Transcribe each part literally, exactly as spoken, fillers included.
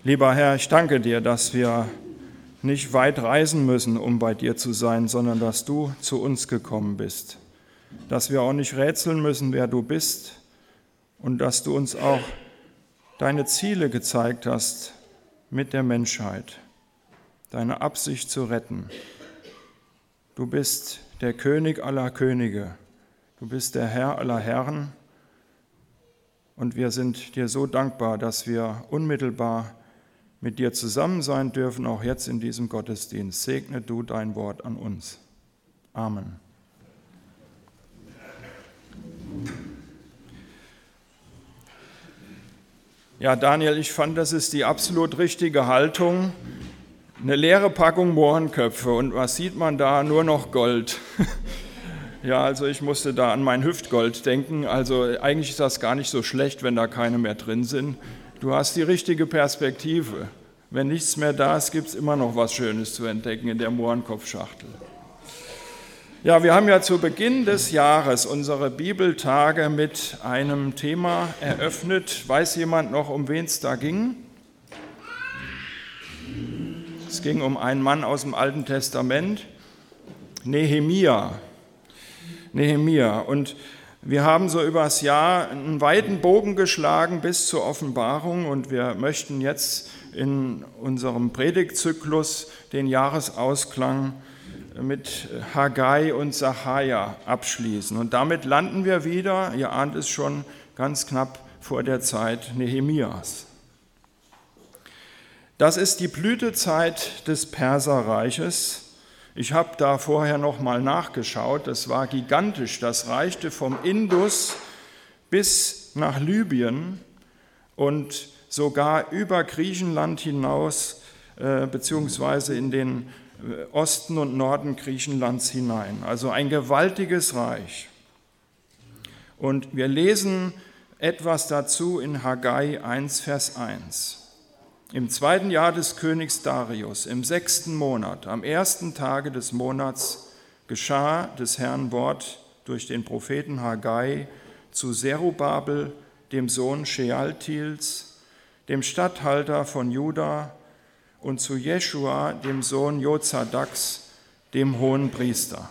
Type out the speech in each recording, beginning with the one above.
Lieber Herr, ich danke dir, dass wir nicht weit reisen müssen, um bei dir zu sein, sondern dass du zu uns gekommen bist. Dass wir auch nicht rätseln müssen, wer du bist und dass du uns auch deine Ziele gezeigt hast mit der Menschheit, deine Absicht zu retten. Du bist der König aller Könige, du bist der Herr aller Herren und wir sind dir so dankbar, dass wir unmittelbar mit dir zusammen sein dürfen, auch jetzt in diesem Gottesdienst. Segne du dein Wort an uns. Amen. Ja, Daniel, ich fand, das ist die absolut richtige Haltung. Eine leere Packung Mohrenköpfe und was sieht man da? Nur noch Gold. Ja, also ich musste da an mein Hüftgold denken. Also eigentlich ist das gar nicht so schlecht, wenn da keine mehr drin sind. Du hast die richtige Perspektive. Wenn nichts mehr da ist, gibt es immer noch was Schönes zu entdecken in der Mohrenkopfschachtel. Ja, wir haben ja zu Beginn des Jahres unsere Bibeltage mit einem Thema eröffnet. Weiß jemand noch, um wen es da ging? Es ging um einen Mann aus dem Alten Testament, Nehemia. Nehemia. Und wir haben so übers Jahr einen weiten Bogen geschlagen bis zur Offenbarung und wir möchten jetzt in unserem Predigtzyklus den Jahresausklang mit Haggai und Sacharja abschließen. Und damit landen wir wieder, ihr ahnt es schon, ganz knapp vor der Zeit Nehemias. Das ist die Blütezeit des Perserreiches. Ich habe da vorher noch mal nachgeschaut, das war gigantisch, das reichte vom Indus bis nach Libyen und sogar über Griechenland hinaus, äh, beziehungsweise in den Osten und Norden Griechenlands hinein. Also ein gewaltiges Reich. Und wir lesen etwas dazu in Haggai eins, Vers eins. Im zweiten Jahr des Königs Darius, im sechsten Monat, am ersten Tage des Monats, geschah des Herrn Wort durch den Propheten Haggai zu Zerubabel, dem Sohn Shealtiels, dem Statthalter von Juda, und zu Jeschua, dem Sohn Jozadaks, dem Hohenpriester.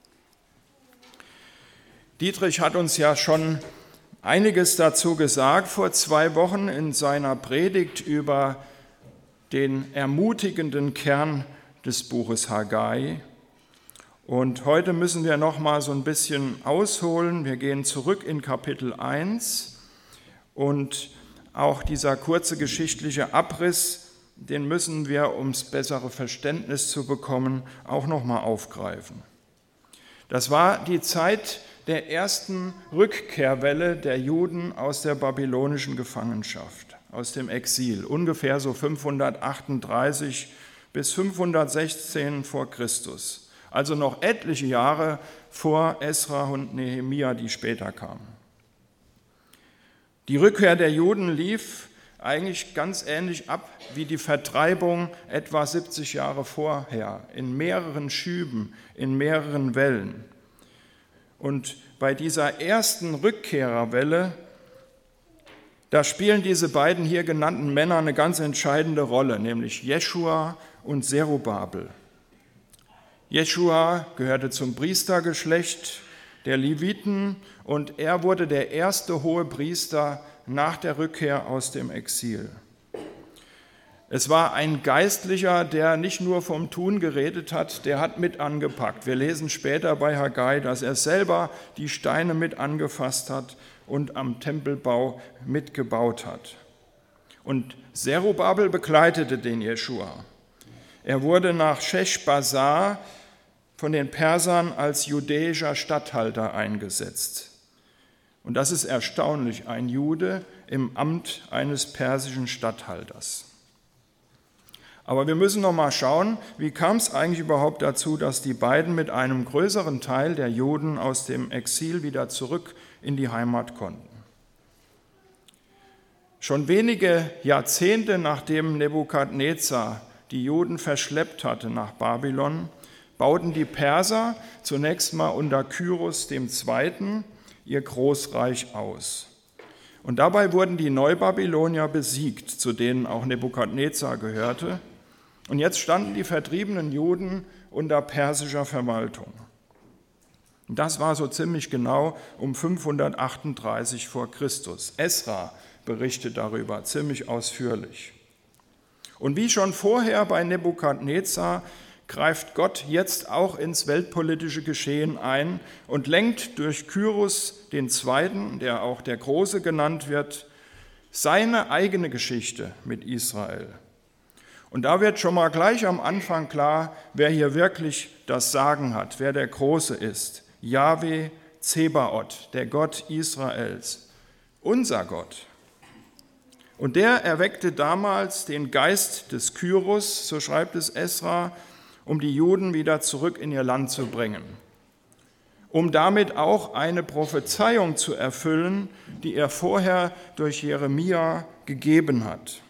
Dietrich hat uns ja schon einiges dazu gesagt vor zwei Wochen in seiner Predigt über den ermutigenden Kern des Buches Haggai. Und heute müssen wir noch mal so ein bisschen ausholen. Wir gehen zurück in Kapitel eins und auch dieser kurze geschichtliche Abriss, den müssen wir, um das bessere Verständnis zu bekommen, auch noch mal aufgreifen. Das war die Zeit der ersten Rückkehrwelle der Juden aus der babylonischen Gefangenschaft, aus dem Exil, ungefähr so fünfhundertachtunddreißig bis fünfhundertsechzehn vor Christus, also noch etliche Jahre vor Esra und Nehemia, die später kamen. Die Rückkehr der Juden lief eigentlich ganz ähnlich ab wie die Vertreibung etwa siebzig Jahre vorher, in mehreren Schüben, in mehreren Wellen. Und bei dieser ersten Rückkehrerwelle, da spielen diese beiden hier genannten Männer eine ganz entscheidende Rolle, nämlich Jeschua und Zerubabel. Jeschua gehörte zum Priestergeschlecht der Leviten und er wurde der erste Hohepriester nach der Rückkehr aus dem Exil. Es war ein Geistlicher, der nicht nur vom Tun geredet hat, der hat mit angepackt. Wir lesen später bei Haggai, dass er selber die Steine mit angefasst hat und am Tempelbau mitgebaut hat. Und Zerubabel begleitete den Jeschua. Er wurde nach Sheshbazzar von den Persern als judäischer Statthalter eingesetzt. Und das ist erstaunlich, ein Jude im Amt eines persischen Statthalters. Aber wir müssen noch mal schauen, wie kam es eigentlich überhaupt dazu, dass die beiden mit einem größeren Teil der Juden aus dem Exil wieder zurück in die Heimat konnten. Schon wenige Jahrzehnte nachdem Nebukadnezar die Juden verschleppt hatte nach Babylon, bauten die Perser zunächst mal unter Kyros dem Zweiten ihr Großreich aus. Und dabei wurden die Neubabylonier besiegt, zu denen auch Nebukadnezar gehörte. Und jetzt standen die vertriebenen Juden unter persischer Verwaltung. Und das war so ziemlich genau um fünfhundertachtunddreißig vor Christus. Esra berichtet darüber ziemlich ausführlich. Und wie schon vorher bei Nebukadnezar greift Gott jetzt auch ins weltpolitische Geschehen ein und lenkt durch Kyrus den Zweiten, der auch der Große genannt wird, seine eigene Geschichte mit Israel. Und da wird schon mal gleich am Anfang klar, wer hier wirklich das Sagen hat, wer der Große ist. Jahwe Zebaoth, der Gott Israels, unser Gott. Und der erweckte damals den Geist des Kyrus, so schreibt es Esra, um die Juden wieder zurück in ihr Land zu bringen, um damit auch eine Prophezeiung zu erfüllen, die er vorher durch Jeremia gegeben hat.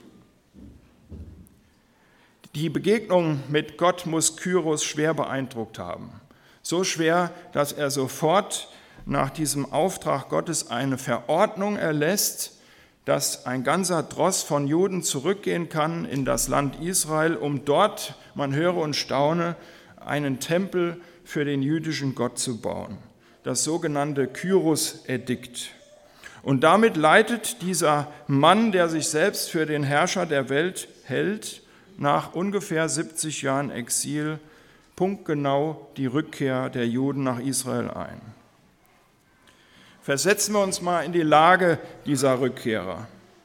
Die Begegnung mit Gott muss Kyrus schwer beeindruckt haben. So schwer, dass er sofort nach diesem Auftrag Gottes eine Verordnung erlässt, dass ein ganzer Tross von Juden zurückgehen kann in das Land Israel, um dort, man höre und staune, einen Tempel für den jüdischen Gott zu bauen. Das sogenannte Kyrus-Edikt. Und damit leitet dieser Mann, der sich selbst für den Herrscher der Welt hält, nach ungefähr siebzig Jahren Exil punktgenau die Rückkehr der Juden nach Israel ein. Versetzen wir uns mal in die Lage dieser Rückkehrer.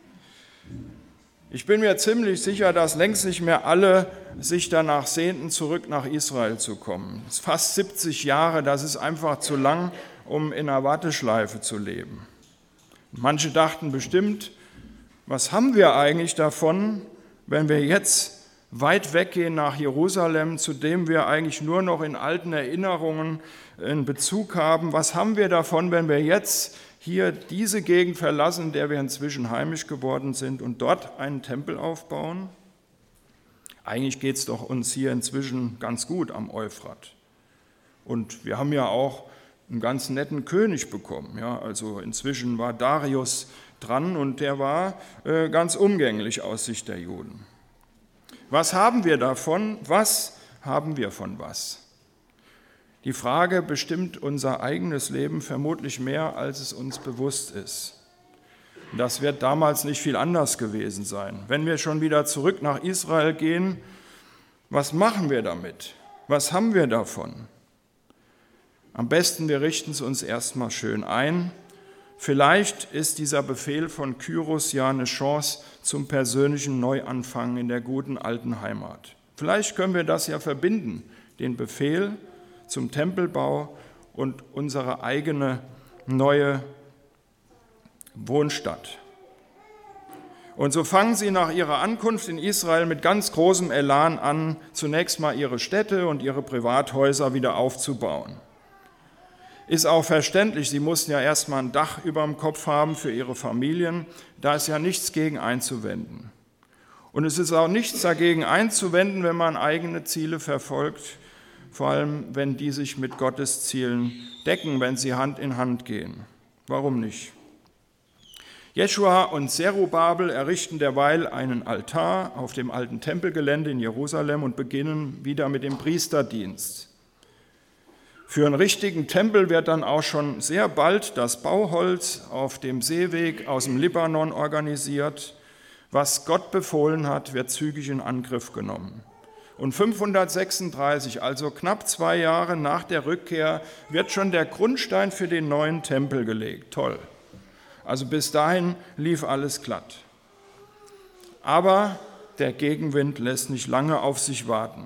Ich bin mir ziemlich sicher, dass längst nicht mehr alle sich danach sehnten, zurück nach Israel zu kommen. Das ist fast siebzig Jahre, das ist einfach zu lang, um in einer Warteschleife zu leben. Manche dachten bestimmt, was haben wir eigentlich davon, wenn wir jetzt weit weggehen nach Jerusalem, zu dem wir eigentlich nur noch in alten Erinnerungen in Bezug haben. Was haben wir davon, wenn wir jetzt hier diese Gegend verlassen, in der wir inzwischen heimisch geworden sind und dort einen Tempel aufbauen? Eigentlich geht es doch uns hier inzwischen ganz gut am Euphrat. Und wir haben ja auch einen ganz netten König bekommen. Ja, also inzwischen war Darius dran und der war äh, ganz umgänglich aus Sicht der Juden. Was haben wir davon? Was haben wir von was? Die Frage bestimmt unser eigenes Leben vermutlich mehr, als es uns bewusst ist. Das wird damals nicht viel anders gewesen sein. Wenn wir schon wieder zurück nach Israel gehen, was machen wir damit? Was haben wir davon? Am besten, wir richten es uns erstmal schön ein. Vielleicht ist dieser Befehl von Kyrus ja eine Chance zum persönlichen Neuanfang in der guten alten Heimat. Vielleicht können wir das ja verbinden, den Befehl zum Tempelbau und unsere eigene neue Wohnstadt. Und so fangen sie nach ihrer Ankunft in Israel mit ganz großem Elan an, zunächst mal ihre Städte und ihre Privathäuser wieder aufzubauen. Ist auch verständlich, sie mussten ja erstmal ein Dach über dem Kopf haben für ihre Familien, da ist ja nichts gegen einzuwenden. Und es ist auch nichts dagegen einzuwenden, wenn man eigene Ziele verfolgt, vor allem wenn die sich mit Gottes Zielen decken, wenn sie Hand in Hand gehen. Warum nicht? Jeschua und Zerubabel errichten derweil einen Altar auf dem alten Tempelgelände in Jerusalem und beginnen wieder mit dem Priesterdienst. Für einen richtigen Tempel wird dann auch schon sehr bald das Bauholz auf dem Seeweg aus dem Libanon organisiert. Was Gott befohlen hat, wird zügig in Angriff genommen. Und fünfhundertsechsunddreißig, also knapp zwei Jahre nach der Rückkehr, wird schon der Grundstein für den neuen Tempel gelegt. Toll. Also bis dahin lief alles glatt. Aber der Gegenwind lässt nicht lange auf sich warten.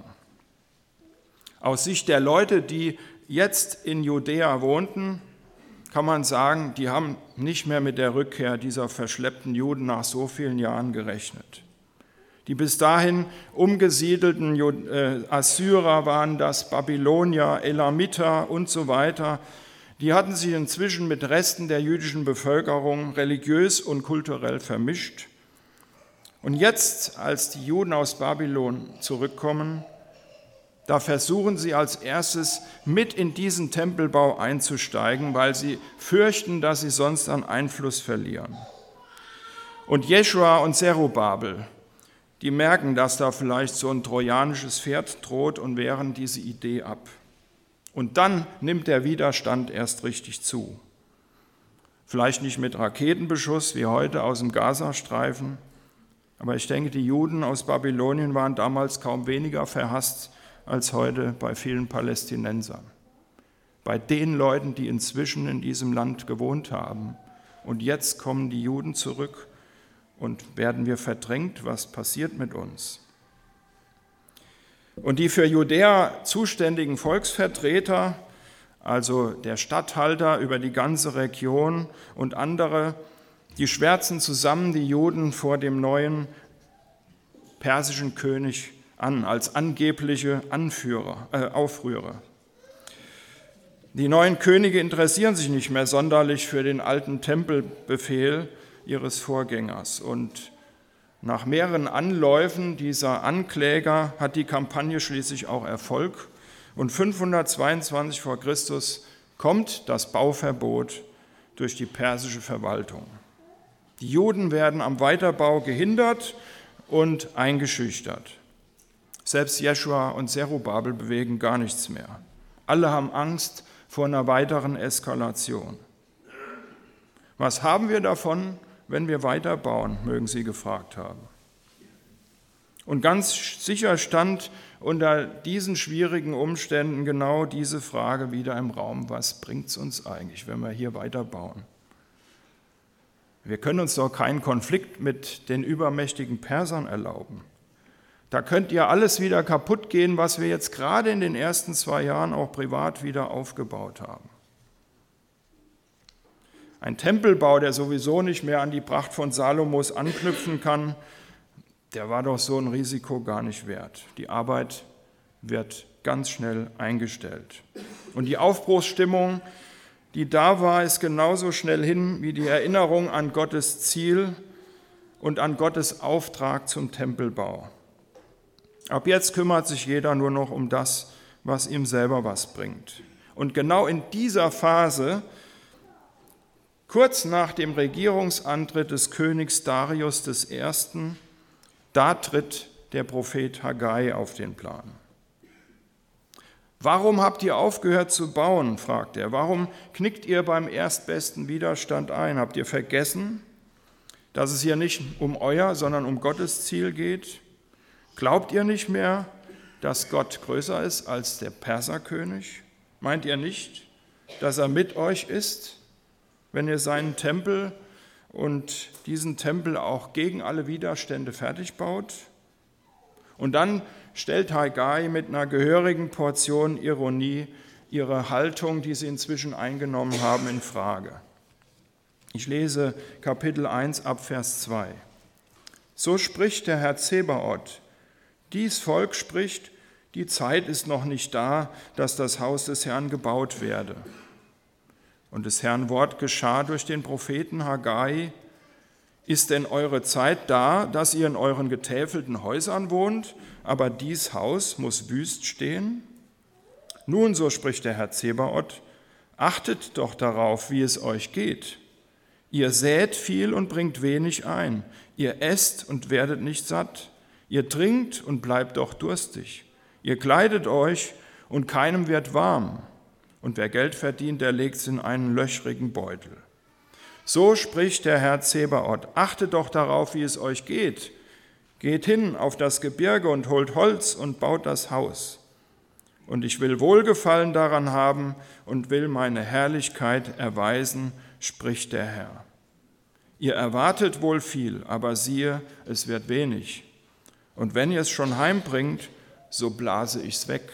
Aus Sicht der Leute, die jetzt in Judäa wohnten, kann man sagen, die haben nicht mehr mit der Rückkehr dieser verschleppten Juden nach so vielen Jahren gerechnet. Die bis dahin umgesiedelten Assyrer waren das, Babylonier, Elamiter und so weiter. Die hatten sich inzwischen mit Resten der jüdischen Bevölkerung religiös und kulturell vermischt. Und jetzt, als die Juden aus Babylon zurückkommen, da versuchen sie als erstes mit in diesen Tempelbau einzusteigen, weil sie fürchten, dass sie sonst an Einfluss verlieren. Und Jeschua und Zerubabel, die merken, dass da vielleicht so ein trojanisches Pferd droht und wehren diese Idee ab. Und dann nimmt der Widerstand erst richtig zu. Vielleicht nicht mit Raketenbeschuss wie heute aus dem Gazastreifen, aber ich denke, die Juden aus Babylonien waren damals kaum weniger verhasst als heute bei vielen Palästinensern. Bei den Leuten, die inzwischen in diesem Land gewohnt haben. Und jetzt kommen die Juden zurück und werden wir verdrängt, was passiert mit uns? Und die für Judäa zuständigen Volksvertreter, also der Statthalter über die ganze Region und andere, die schwärzen zusammen die Juden vor dem neuen persischen König an, als angebliche Anführer, äh, Aufrührer. Die neuen Könige interessieren sich nicht mehr sonderlich für den alten Tempelbefehl ihres Vorgängers. Und nach mehreren Anläufen dieser Ankläger hat die Kampagne schließlich auch Erfolg. Und fünfhundertzweiundzwanzig vor Christus kommt das Bauverbot durch die persische Verwaltung. Die Juden werden am Weiterbau gehindert und eingeschüchtert. Selbst Jeschua und Zerubabel bewegen gar nichts mehr. Alle haben Angst vor einer weiteren Eskalation. Was haben wir davon, wenn wir weiterbauen, mögen sie gefragt haben. Und ganz sicher stand unter diesen schwierigen Umständen genau diese Frage wieder im Raum: Was bringt es uns eigentlich, wenn wir hier weiterbauen? Wir können uns doch keinen Konflikt mit den übermächtigen Persern erlauben. Da könnte ja alles wieder kaputt gehen, was wir jetzt gerade in den ersten zwei Jahren auch privat wieder aufgebaut haben. Ein Tempelbau, der sowieso nicht mehr an die Pracht von Salomos anknüpfen kann, der war doch so ein Risiko gar nicht wert. Die Arbeit wird ganz schnell eingestellt. Und die Aufbruchsstimmung, die da war, ist genauso schnell hin wie die Erinnerung an Gottes Ziel und an Gottes Auftrag zum Tempelbau. Ab jetzt kümmert sich jeder nur noch um das, was ihm selber was bringt. Und genau in dieser Phase, kurz nach dem Regierungsantritt des Königs Darius der Erste., da tritt der Prophet Haggai auf den Plan. Warum habt ihr aufgehört zu bauen, fragt er. Warum knickt ihr beim erstbesten Widerstand ein? Habt ihr vergessen, dass es hier nicht um euer, sondern um Gottes Ziel geht? Glaubt ihr nicht mehr, dass Gott größer ist als der Perserkönig? Meint ihr nicht, dass er mit euch ist, wenn ihr seinen Tempel und diesen Tempel auch gegen alle Widerstände fertig baut? Und dann stellt Haggai mit einer gehörigen Portion Ironie ihre Haltung, die sie inzwischen eingenommen haben, in Frage. Ich lese Kapitel eins ab Vers zwei. So spricht der Herr Zebaoth: Dies Volk spricht, die Zeit ist noch nicht da, dass das Haus des Herrn gebaut werde. Und des Herrn Wort geschah durch den Propheten Haggai: Ist denn eure Zeit da, dass ihr in euren getäfelten Häusern wohnt, aber dies Haus muss wüst stehen? Nun, so spricht der Herr Zebaoth, achtet doch darauf, wie es euch geht. Ihr sät viel und bringt wenig ein. Ihr esst und werdet nicht satt. Ihr trinkt und bleibt doch durstig. Ihr kleidet euch und keinem wird warm. Und wer Geld verdient, der legt es in einen löchrigen Beutel. So spricht der Herr Zebaoth: Achtet doch darauf, wie es euch geht. Geht hin auf das Gebirge und holt Holz und baut das Haus. Und ich will Wohlgefallen daran haben und will meine Herrlichkeit erweisen, spricht der Herr. Ihr erwartet wohl viel, aber siehe, es wird wenig. Und wenn ihr es schon heimbringt, so blase ich's weg.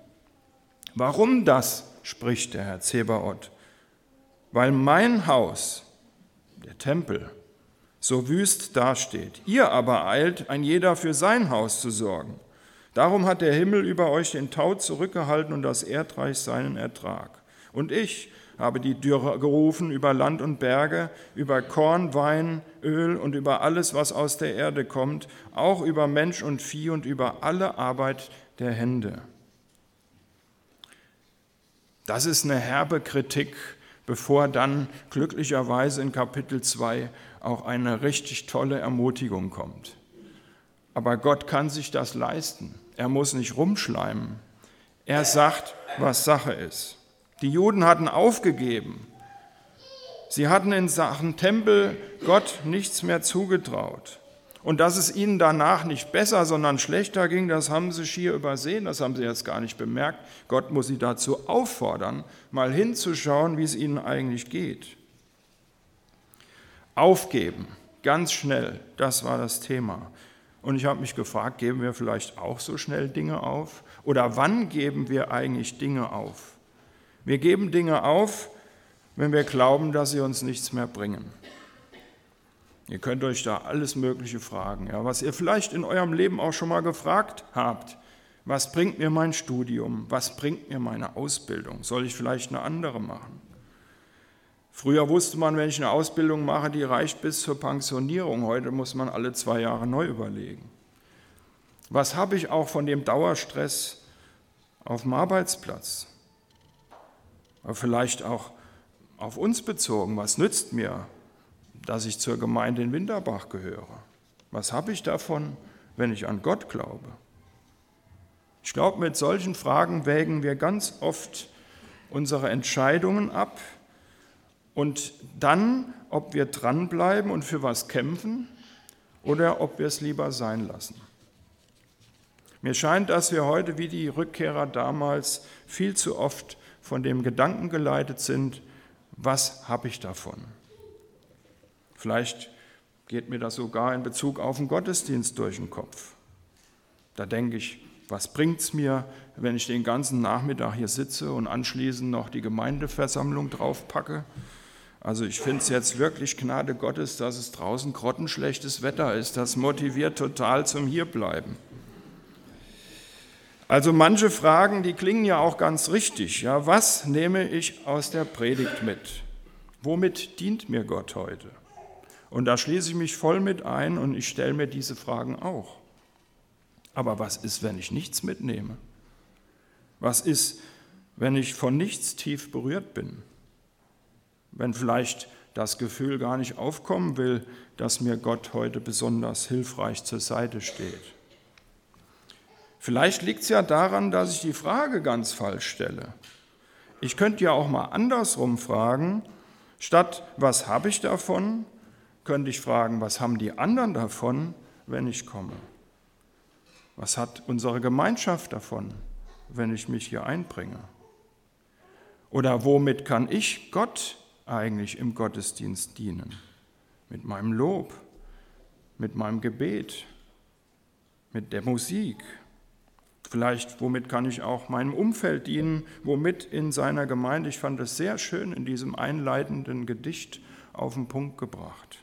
Warum das, spricht der Herr Zebaoth? Weil mein Haus, der Tempel, so wüst dasteht. Ihr aber eilt, ein jeder für sein Haus zu sorgen. Darum hat der Himmel über euch den Tau zurückgehalten und das Erdreich seinen Ertrag. Und ich habe die Dürre gerufen über Land und Berge, über Korn, Wein, Öl und über alles, was aus der Erde kommt, auch über Mensch und Vieh und über alle Arbeit der Hände. Das ist eine herbe Kritik, bevor dann glücklicherweise in Kapitel zwei auch eine richtig tolle Ermutigung kommt. Aber Gott kann sich das leisten. Er muss nicht rumschleimen. Er sagt, was Sache ist. Die Juden hatten aufgegeben. Sie hatten in Sachen Tempel Gott nichts mehr zugetraut. Und dass es ihnen danach nicht besser, sondern schlechter ging, das haben sie schier übersehen, das haben sie jetzt gar nicht bemerkt. Gott muss sie dazu auffordern, mal hinzuschauen, wie es ihnen eigentlich geht. Aufgeben, ganz schnell, das war das Thema. Und ich habe mich gefragt, geben wir vielleicht auch so schnell Dinge auf? Oder wann geben wir eigentlich Dinge auf? Wir geben Dinge auf, wenn wir glauben, dass sie uns nichts mehr bringen. Ihr könnt euch da alles Mögliche fragen, ja, was ihr vielleicht in eurem Leben auch schon mal gefragt habt. Was bringt mir mein Studium? Was bringt mir meine Ausbildung? Soll ich vielleicht eine andere machen? Früher wusste man, wenn ich eine Ausbildung mache, die reicht bis zur Pensionierung. Heute muss man alle zwei Jahre neu überlegen. Was habe ich auch von dem Dauerstress auf dem Arbeitsplatz? Aber vielleicht auch auf uns bezogen. Was nützt mir, dass ich zur Gemeinde in Winterbach gehöre? Was habe ich davon, wenn ich an Gott glaube? Ich glaube, mit solchen Fragen wägen wir ganz oft unsere Entscheidungen ab und dann, ob wir dranbleiben und für was kämpfen oder ob wir es lieber sein lassen. Mir scheint, dass wir heute wie die Rückkehrer damals viel zu oft von dem Gedanken geleitet sind, was habe ich davon? Vielleicht geht mir das sogar in Bezug auf den Gottesdienst durch den Kopf. Da denke ich, was bringt es mir, wenn ich den ganzen Nachmittag hier sitze und anschließend noch die Gemeindeversammlung draufpacke? Also ich finde es jetzt wirklich Gnade Gottes, dass es draußen grottenschlechtes Wetter ist. Das motiviert total zum Hierbleiben. Also manche Fragen, die klingen ja auch ganz richtig. Ja, was nehme ich aus der Predigt mit? Womit dient mir Gott heute? Und da schließe ich mich voll mit ein und ich stelle mir diese Fragen auch. Aber was ist, wenn ich nichts mitnehme? Was ist, wenn ich von nichts tief berührt bin? Wenn vielleicht das Gefühl gar nicht aufkommen will, dass mir Gott heute besonders hilfreich zur Seite steht. Vielleicht liegt es ja daran, dass ich die Frage ganz falsch stelle. Ich könnte ja auch mal andersrum fragen, statt was habe ich davon, könnte ich fragen, was haben die anderen davon, wenn ich komme? Was hat unsere Gemeinschaft davon, wenn ich mich hier einbringe? Oder womit kann ich Gott eigentlich im Gottesdienst dienen? Mit meinem Lob, mit meinem Gebet, mit der Musik. Vielleicht, womit kann ich auch meinem Umfeld dienen, womit in seiner Gemeinde. Ich fand es sehr schön in diesem einleitenden Gedicht auf den Punkt gebracht.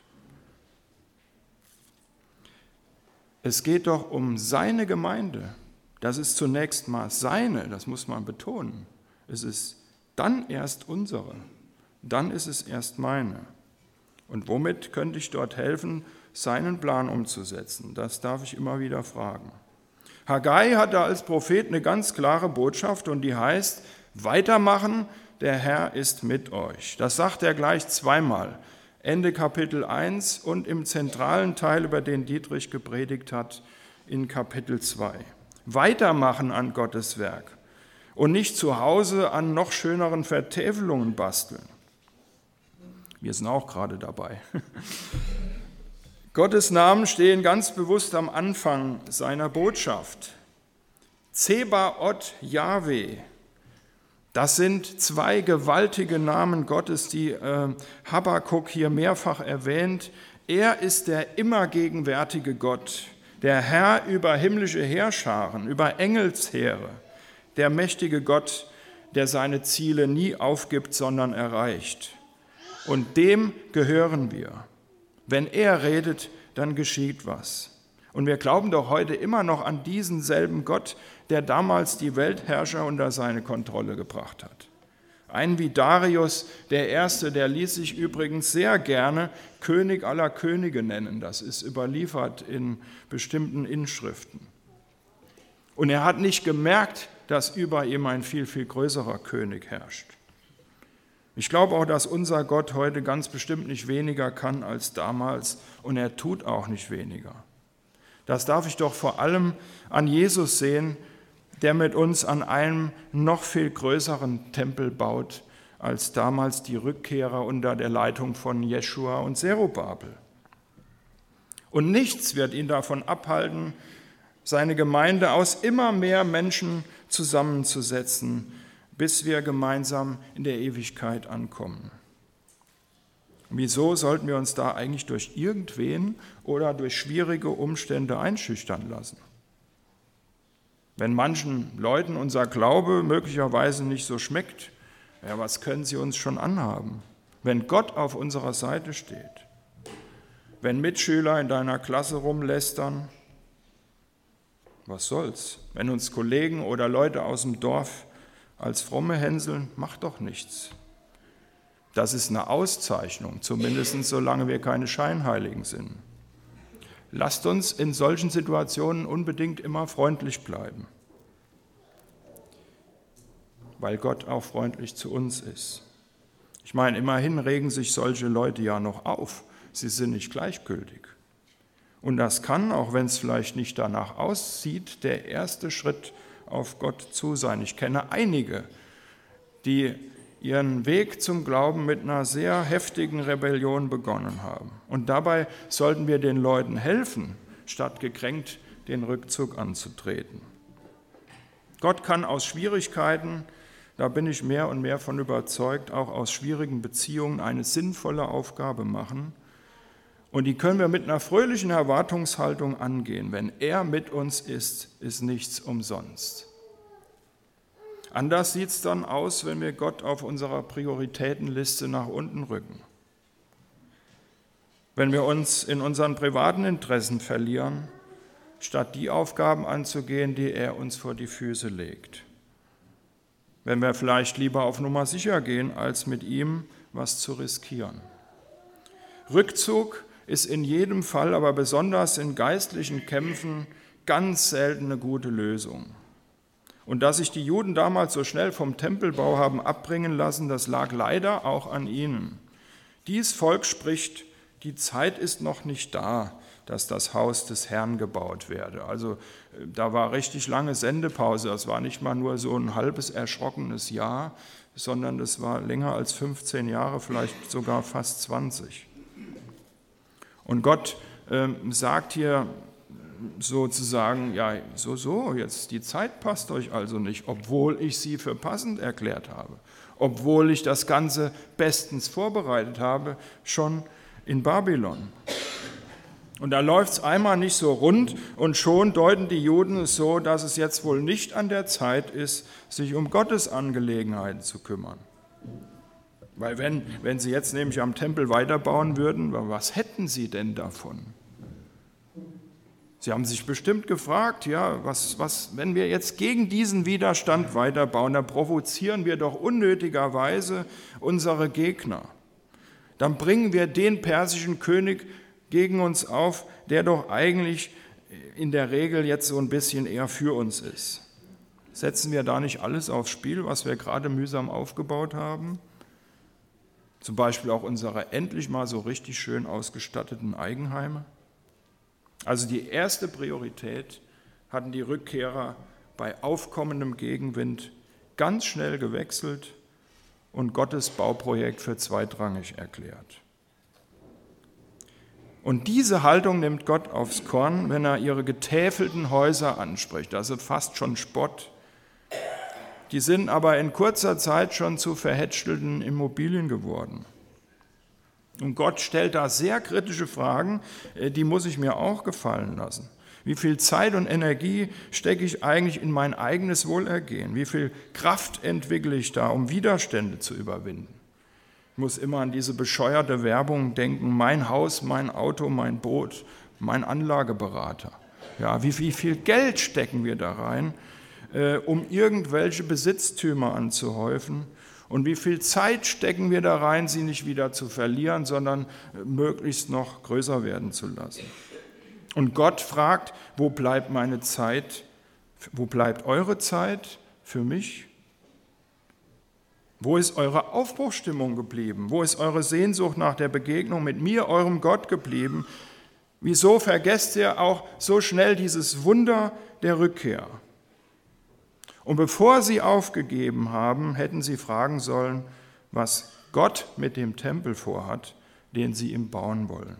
Es geht doch um seine Gemeinde. Das ist zunächst mal seine, das muss man betonen. Es ist dann erst unsere, dann ist es erst meine. Und womit könnte ich dort helfen, seinen Plan umzusetzen? Das darf ich immer wieder fragen. Haggai hat da als Prophet eine ganz klare Botschaft und die heißt, weitermachen, der Herr ist mit euch. Das sagt er gleich zweimal. Ende Kapitel eins und im zentralen Teil, über den Dietrich gepredigt hat, in Kapitel zwei. Weitermachen an Gottes Werk und nicht zu Hause an noch schöneren Vertäfelungen basteln. Wir sind auch gerade dabei. Gottes Namen stehen ganz bewusst am Anfang seiner Botschaft. Zebaoth Jahwe. Das sind zwei gewaltige Namen Gottes, die äh, Habakuk hier mehrfach erwähnt. Er ist der immer gegenwärtige Gott, der Herr über himmlische Heerscharen, über Engelsheere, der mächtige Gott, der seine Ziele nie aufgibt, sondern erreicht. Und dem gehören wir. Wenn er redet, dann geschieht was. Und wir glauben doch heute immer noch an diesen selben Gott, der damals die Weltherrscher unter seine Kontrolle gebracht hat. Einen wie Darius, der Erste, der ließ sich übrigens sehr gerne König aller Könige nennen. Das ist überliefert in bestimmten Inschriften. Und er hat nicht gemerkt, dass über ihm ein viel, viel größerer König herrscht. Ich glaube auch, dass unser Gott heute ganz bestimmt nicht weniger kann als damals und er tut auch nicht weniger. Das darf ich doch vor allem an Jesus sehen, der mit uns an einem noch viel größeren Tempel baut als damals die Rückkehrer unter der Leitung von Jeschua und Zerubabel. Und nichts wird ihn davon abhalten, seine Gemeinde aus immer mehr Menschen zusammenzusetzen, bis wir gemeinsam in der Ewigkeit ankommen. Wieso sollten wir uns da eigentlich durch irgendwen oder durch schwierige Umstände einschüchtern lassen? Wenn manchen Leuten unser Glaube möglicherweise nicht so schmeckt, ja, was können sie uns schon anhaben? Wenn Gott auf unserer Seite steht, wenn Mitschüler in deiner Klasse rumlästern, was soll's? Wenn uns Kollegen oder Leute aus dem Dorf als fromme hänseln, macht doch nichts. Das ist eine Auszeichnung, zumindest solange wir keine Scheinheiligen sind. Lasst uns in solchen Situationen unbedingt immer freundlich bleiben, weil Gott auch freundlich zu uns ist. Ich meine, immerhin regen sich solche Leute ja noch auf. Sie sind nicht gleichgültig. Und das kann, auch wenn es vielleicht nicht danach aussieht, der erste Schritt auf Gott zu sein. Ich kenne einige, die ihren Weg zum Glauben mit einer sehr heftigen Rebellion begonnen haben. Und dabei sollten wir den Leuten helfen, statt gekränkt den Rückzug anzutreten. Gott kann aus Schwierigkeiten, da bin ich mehr und mehr von überzeugt, auch aus schwierigen Beziehungen eine sinnvolle Aufgabe machen. Und die können wir mit einer fröhlichen Erwartungshaltung angehen. Wenn er mit uns ist, ist nichts umsonst. Anders sieht es dann aus, wenn wir Gott auf unserer Prioritätenliste nach unten rücken. Wenn wir uns in unseren privaten Interessen verlieren, statt die Aufgaben anzugehen, die er uns vor die Füße legt. Wenn wir vielleicht lieber auf Nummer sicher gehen, als mit ihm was zu riskieren. Rückzug ist in jedem Fall, aber besonders in geistlichen Kämpfen, ganz selten eine gute Lösung. Und dass sich die Juden damals so schnell vom Tempelbau haben abbringen lassen, das lag leider auch an ihnen. Dies Volk spricht, die Zeit ist noch nicht da, dass das Haus des Herrn gebaut werde. Also da war richtig lange Sendepause, das war nicht mal nur so ein halbes erschrockenes Jahr, sondern das war länger als fünfzehn Jahre, vielleicht sogar fast zwanzig. Und Gott äh, sagt hier sozusagen, ja, so, so, jetzt die Zeit passt euch also nicht, obwohl ich sie für passend erklärt habe, obwohl ich das Ganze bestens vorbereitet habe, schon in Babylon. Und da läuft es einmal nicht so rund und schon deuten die Juden es so, dass es jetzt wohl nicht an der Zeit ist, sich um Gottes Angelegenheiten zu kümmern. Weil wenn, wenn sie jetzt nämlich am Tempel weiterbauen würden, was hätten sie denn davon? Sie haben sich bestimmt gefragt, ja, was, was, wenn wir jetzt gegen diesen Widerstand weiterbauen, dann provozieren wir doch unnötigerweise unsere Gegner. Dann bringen wir den persischen König gegen uns auf, der doch eigentlich in der Regel jetzt so ein bisschen eher für uns ist. Setzen wir da nicht alles aufs Spiel, was wir gerade mühsam aufgebaut haben? Zum Beispiel auch unsere endlich mal so richtig schön ausgestatteten Eigenheime? Also die erste Priorität hatten die Rückkehrer bei aufkommendem Gegenwind ganz schnell gewechselt und Gottes Bauprojekt für zweitrangig erklärt. Und diese Haltung nimmt Gott aufs Korn, wenn er ihre getäfelten Häuser anspricht, also fast schon Spott. Die sind aber in kurzer Zeit schon zu verhätschelten Immobilien geworden. Und Gott stellt da sehr kritische Fragen, die muss ich mir auch gefallen lassen. Wie viel Zeit und Energie stecke ich eigentlich in mein eigenes Wohlergehen? Wie viel Kraft entwickle ich da, um Widerstände zu überwinden? Ich muss immer an diese bescheuerte Werbung denken, mein Haus, mein Auto, mein Boot, mein Anlageberater. Ja, wie, wie viel Geld stecken wir da rein, äh, um irgendwelche Besitztümer anzuhäufen? Und wie viel Zeit stecken wir da rein, sie nicht wieder zu verlieren, sondern möglichst noch größer werden zu lassen? Und Gott fragt, wo bleibt meine Zeit, wo bleibt eure Zeit für mich? Wo ist eure Aufbruchsstimmung geblieben? Wo ist eure Sehnsucht nach der Begegnung mit mir, eurem Gott, geblieben? Wieso vergesst ihr auch so schnell dieses Wunder der Rückkehr? Und bevor sie aufgegeben haben, hätten sie fragen sollen, was Gott mit dem Tempel vorhat, den sie ihm bauen wollen.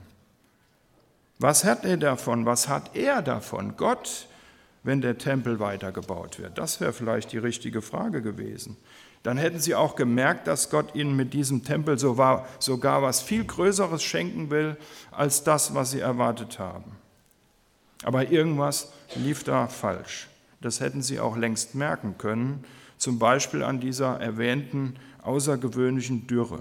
Was hat er davon? Was hat er davon? Gott, wenn der Tempel weitergebaut wird? Das wäre vielleicht die richtige Frage gewesen. Dann hätten sie auch gemerkt, dass Gott ihnen mit diesem Tempel sogar was viel Größeres schenken will, als das, was sie erwartet haben. Aber irgendwas lief da falsch. Das hätten sie auch längst merken können, zum Beispiel an dieser erwähnten außergewöhnlichen Dürre.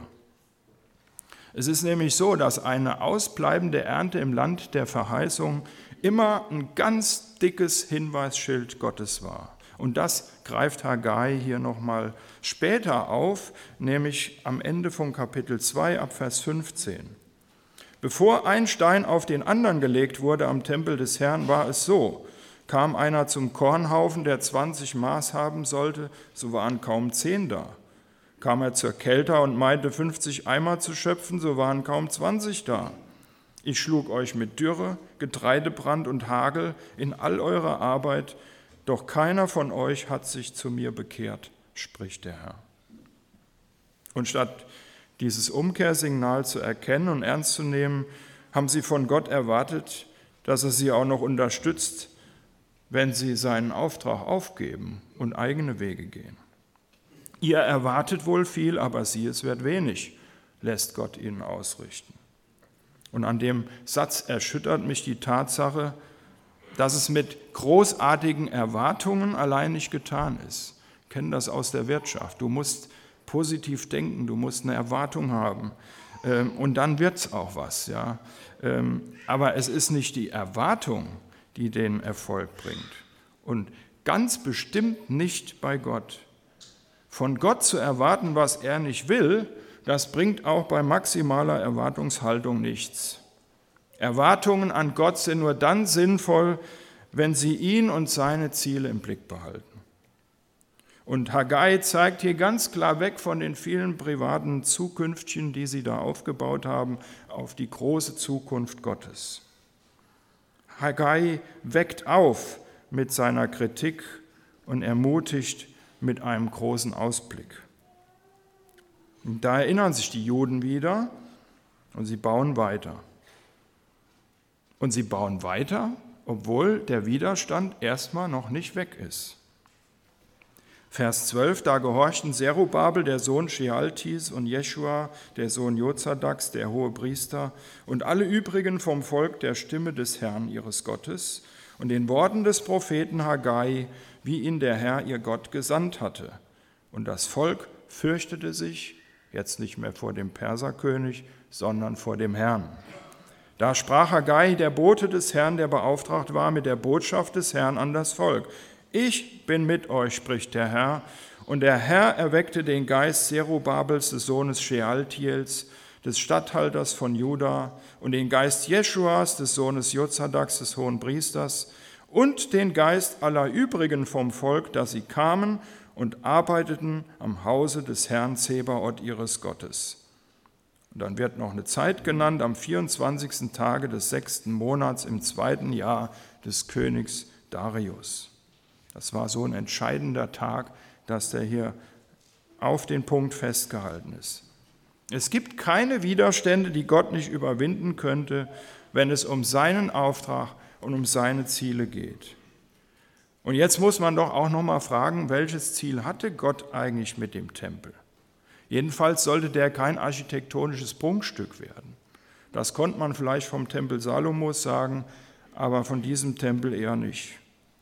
Es ist nämlich so, dass eine ausbleibende Ernte im Land der Verheißung immer ein ganz dickes Hinweisschild Gottes war. Und das greift Haggai hier nochmal später auf, nämlich am Ende von Kapitel zwei ab Vers fünfzehn. Bevor ein Stein auf den anderen gelegt wurde am Tempel des Herrn, war es so: Kam einer zum Kornhaufen, der zwanzig Maß haben sollte, so waren kaum zehn da. Kam er zur Kelter und meinte, fünfzig Eimer zu schöpfen, so waren kaum zwanzig da. Ich schlug euch mit Dürre, Getreidebrand und Hagel in all eurer Arbeit, doch keiner von euch hat sich zu mir bekehrt, spricht der Herr. Und statt dieses Umkehrsignal zu erkennen und ernst zu nehmen, haben sie von Gott erwartet, dass er sie auch noch unterstützt, wenn sie seinen Auftrag aufgeben und eigene Wege gehen. Ihr erwartet wohl viel, aber sie, es wird wenig, lässt Gott ihnen ausrichten. Und an dem Satz erschüttert mich die Tatsache, dass es mit großartigen Erwartungen allein nicht getan ist. Wir kennen das aus der Wirtschaft. Du musst positiv denken, du musst eine Erwartung haben und dann wird es auch was. Ja. Aber es ist nicht die Erwartung, die den Erfolg bringt und ganz bestimmt nicht bei Gott. Von Gott zu erwarten, was er nicht will, das bringt auch bei maximaler Erwartungshaltung nichts. Erwartungen an Gott sind nur dann sinnvoll, wenn sie ihn und seine Ziele im Blick behalten. Und Haggai zeigt hier ganz klar weg von den vielen privaten Zukünftchen, die sie da aufgebaut haben, auf die große Zukunft Gottes. Haggai weckt auf mit seiner Kritik und ermutigt mit einem großen Ausblick. Und da erinnern sich die Juden wieder und sie bauen weiter. Und sie bauen weiter, obwohl der Widerstand erstmal noch nicht weg ist. Vers zwölf, da gehorchten Zerubabel, der Sohn Shealtis, und Jeschua, der Sohn Jozadaks, der Hohepriester, und alle übrigen vom Volk der Stimme des Herrn ihres Gottes und den Worten des Propheten Haggai, wie ihn der Herr ihr Gott gesandt hatte. Und das Volk fürchtete sich, jetzt nicht mehr vor dem Perserkönig, sondern vor dem Herrn. Da sprach Haggai, der Bote des Herrn, der beauftragt war mit der Botschaft des Herrn an das Volk. Ich bin mit euch, spricht der Herr. Und der Herr erweckte den Geist Zerubabels, des Sohnes Shealtiels, des Statthalters von Juda, und den Geist Jeschuas, des Sohnes Jozadaks, des Hohenpriesters, und den Geist aller übrigen vom Volk, dass sie kamen und arbeiteten am Hause des Herrn Zebaoth ihres Gottes. Und dann wird noch eine Zeit genannt, am vierundzwanzigsten Tage des sechsten Monats im zweiten Jahr des Königs Darius. Das war so ein entscheidender Tag, dass der hier auf den Punkt festgehalten ist. Es gibt keine Widerstände, die Gott nicht überwinden könnte, wenn es um seinen Auftrag und um seine Ziele geht. Und jetzt muss man doch auch noch mal fragen, welches Ziel hatte Gott eigentlich mit dem Tempel? Jedenfalls sollte der kein architektonisches Prunkstück werden. Das konnte man vielleicht vom Tempel Salomos sagen, aber von diesem Tempel eher nicht.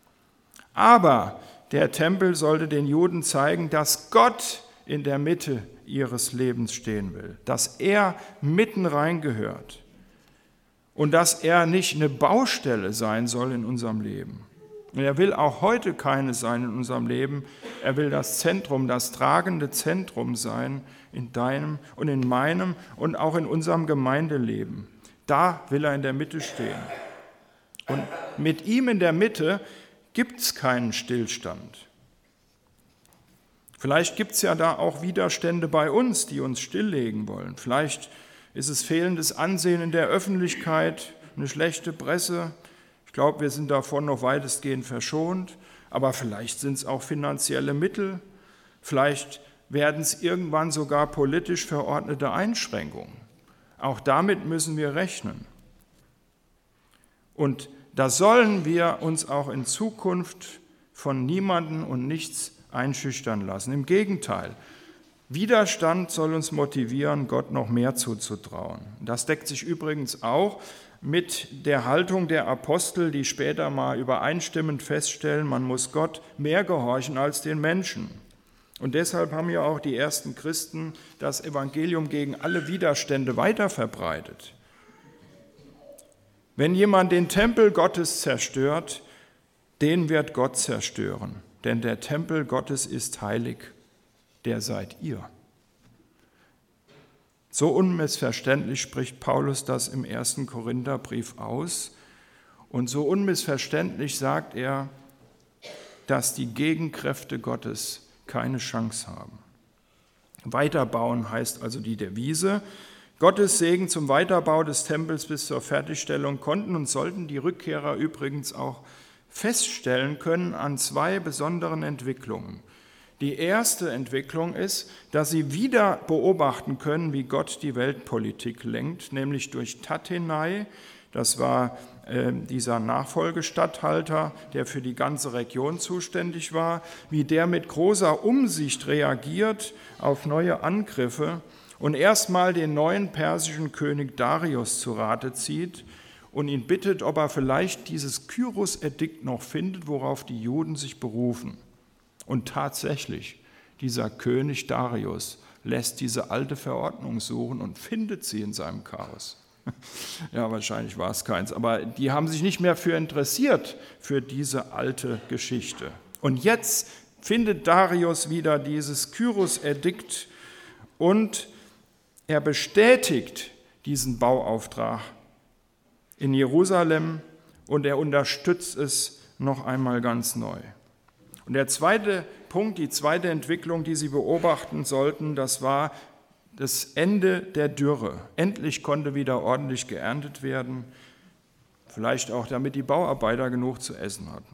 Aber der Tempel sollte den Juden zeigen, dass Gott in der Mitte ihres Lebens stehen will, dass er mitten reingehört und dass er nicht eine Baustelle sein soll in unserem Leben. Und er will auch heute keine sein in unserem Leben. Er will das Zentrum, das tragende Zentrum sein in deinem und in meinem und auch in unserem Gemeindeleben. Da will er in der Mitte stehen. Und mit ihm in der Mitte gibt es keinen Stillstand. Vielleicht gibt es ja da auch Widerstände bei uns, die uns stilllegen wollen. Vielleicht ist es fehlendes Ansehen in der Öffentlichkeit, eine schlechte Presse. Ich glaube, wir sind davon noch weitestgehend verschont. Aber vielleicht sind es auch finanzielle Mittel. Vielleicht werden es irgendwann sogar politisch verordnete Einschränkungen. Auch damit müssen wir rechnen. Und da sollen wir uns auch in Zukunft von niemandem und nichts einschüchtern lassen. Im Gegenteil, Widerstand soll uns motivieren, Gott noch mehr zuzutrauen. Das deckt sich übrigens auch mit der Haltung der Apostel, die später mal übereinstimmend feststellen, man muss Gott mehr gehorchen als den Menschen. Und deshalb haben ja auch die ersten Christen das Evangelium gegen alle Widerstände weiterverbreitet. Wenn jemand den Tempel Gottes zerstört, den wird Gott zerstören, denn der Tempel Gottes ist heilig, der seid ihr. So unmissverständlich spricht Paulus das im ersten Korintherbrief aus und so unmissverständlich sagt er, dass die Gegenkräfte Gottes keine Chance haben. Weiterbauen heißt also die Devise. Gottes Segen zum Weiterbau des Tempels bis zur Fertigstellung konnten und sollten die Rückkehrer übrigens auch feststellen können an zwei besonderen Entwicklungen. Die erste Entwicklung ist, dass sie wieder beobachten können, wie Gott die Weltpolitik lenkt, nämlich durch Tattenai. Das war äh, dieser Nachfolgestatthalter, der für die ganze Region zuständig war, wie der mit großer Umsicht reagiert auf neue Angriffe und erstmal den neuen persischen König Darius zu Rate zieht und ihn bittet, ob er vielleicht dieses Kyros-Edikt noch findet, worauf die Juden sich berufen. Und tatsächlich, dieser König Darius lässt diese alte Verordnung suchen und findet sie in seinem Chaos. Ja, wahrscheinlich war es keins, aber die haben sich nicht mehr für interessiert, für diese alte Geschichte. Und jetzt findet Darius wieder dieses Kyros-Edikt und er bestätigt diesen Bauauftrag in Jerusalem und er unterstützt es noch einmal ganz neu. Und der zweite Punkt, die zweite Entwicklung, die Sie beobachten sollten, das war das Ende der Dürre. Endlich konnte wieder ordentlich geerntet werden, vielleicht auch damit die Bauarbeiter genug zu essen hatten.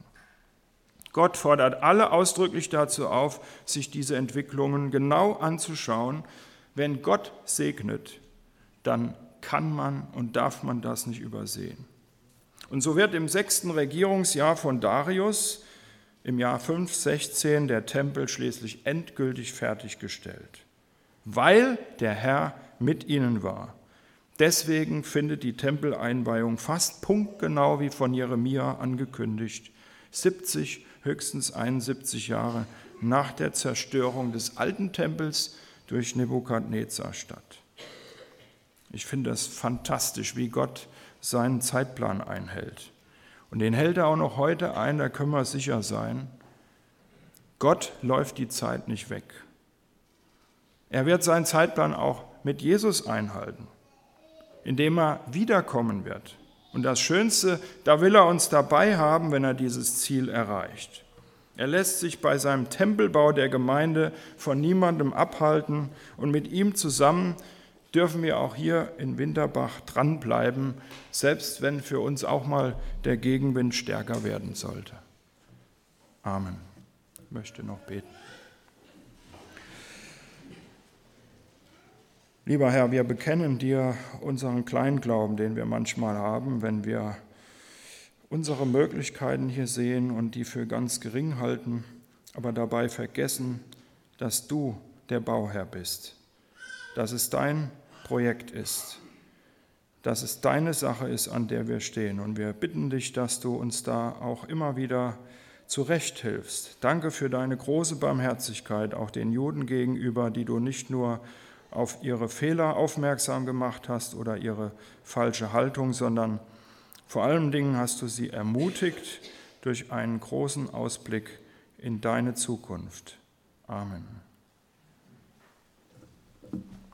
Gott fordert alle ausdrücklich dazu auf, sich diese Entwicklungen genau anzuschauen. Wenn Gott segnet, dann kann man und darf man das nicht übersehen. Und so wird im sechsten Regierungsjahr von Darius im Jahr fünfhundertsechzehn der Tempel schließlich endgültig fertiggestellt, weil der Herr mit ihnen war. Deswegen findet die Tempeleinweihung fast punktgenau wie von Jeremia angekündigt, siebzig, höchstens einundsiebzig Jahre nach der Zerstörung des alten Tempels durch Nebukadnezar statt. Ich finde das fantastisch, wie Gott seinen Zeitplan einhält. Und den hält er auch noch heute ein, da können wir sicher sein. Gott läuft die Zeit nicht weg. Er wird seinen Zeitplan auch mit Jesus einhalten, indem er wiederkommen wird. Und das Schönste, da will er uns dabei haben, wenn er dieses Ziel erreicht. Er lässt sich bei seinem Tempelbau der Gemeinde von niemandem abhalten und mit ihm zusammen dürfen wir auch hier in Winterbach dranbleiben, selbst wenn für uns auch mal der Gegenwind stärker werden sollte. Amen. Ich möchte noch beten. Lieber Herr, wir bekennen dir unseren Kleinglauben, den wir manchmal haben, wenn wir unsere Möglichkeiten hier sehen und die für ganz gering halten, aber dabei vergessen, dass du der Bauherr bist, dass es dein Projekt ist, dass es deine Sache ist, an der wir stehen. Und wir bitten dich, dass du uns da auch immer wieder zurechthilfst. Danke für deine große Barmherzigkeit, auch den Juden gegenüber, die du nicht nur auf ihre Fehler aufmerksam gemacht hast oder ihre falsche Haltung, sondern vor allen Dingen hast du sie ermutigt durch einen großen Ausblick in deine Zukunft. Amen.